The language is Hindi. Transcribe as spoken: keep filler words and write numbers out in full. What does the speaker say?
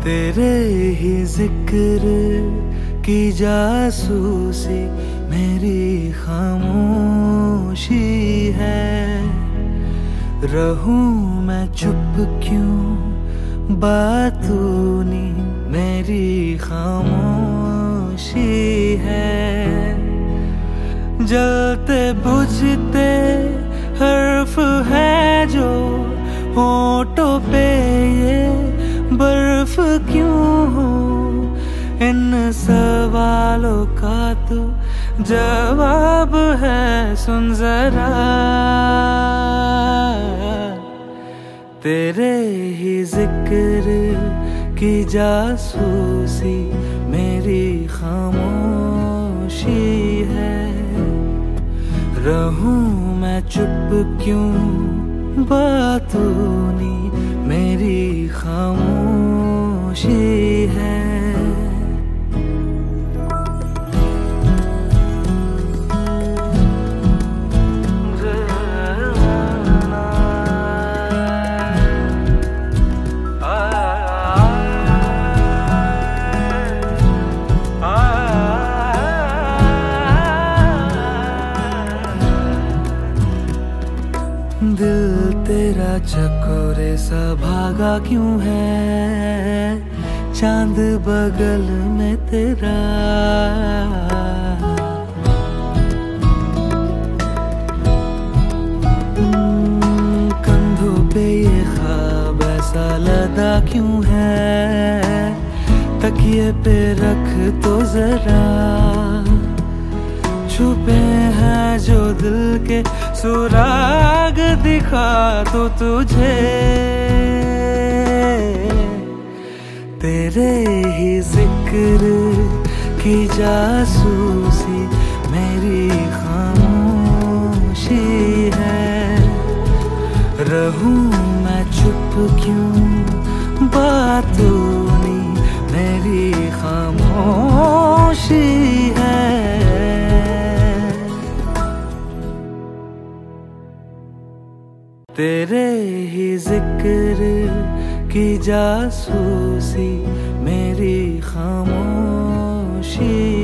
तेरे ही जिक्र की जासूसी मेरी खामोशी है। रहूं मैं चुप क्यों, बातूनी मेरी खामोशी है। जलते बुझते हर्फ है जो होठों पे ये बर्फ क्यों हो। इन सवालों का तो जवाब है, सुन जरा। तेरे ही जिक्र की जासूसी मेरी खामोशी है। रहूं मैं चुप क्यों, बातूनी मेरी खामोशी है। दिल तेरा चकोरे सा भागा क्यों है, चांद बगल में तेरा। कंधों पे ये ख्वाब ऐसा लदा क्यों है, तकिए पे रख तो जरा। छुपे हैं जो दिल के सुराग, दिखा तो तुझे। तेरे ही जिक्र की जासूसी मेरी खामोशी है। रहूं मैं चुप क्यों, बातूनी मेरी खामोशी है। तेरे ही जिक्र की जासूसी मेरी खामोशी